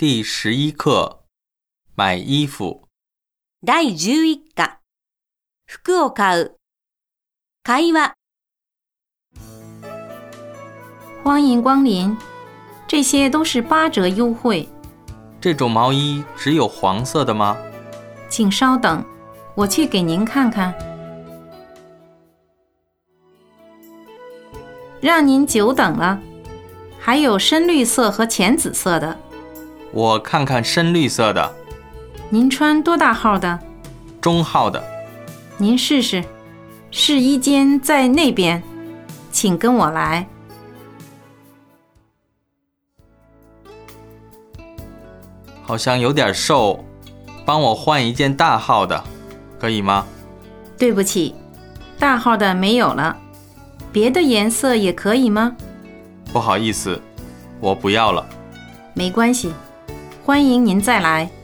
第11课买衣服。 第11課服を買う会話。 欢迎光临，这些都是8折优惠。 这种毛衣只有黄色的吗？ 请稍等，我去给您看看。让您久等了，还有深绿色和浅紫色的。 我看看深绿色的。 您穿多大号的？ 中号的。 您试试，试衣间在那边，请跟我来。 好像有点瘦，帮我换一件大号的，可以吗？ 对不起，大号的没有了，别的颜色也可以吗？ 不好意思，我不要了。 没关系，欢迎您再来。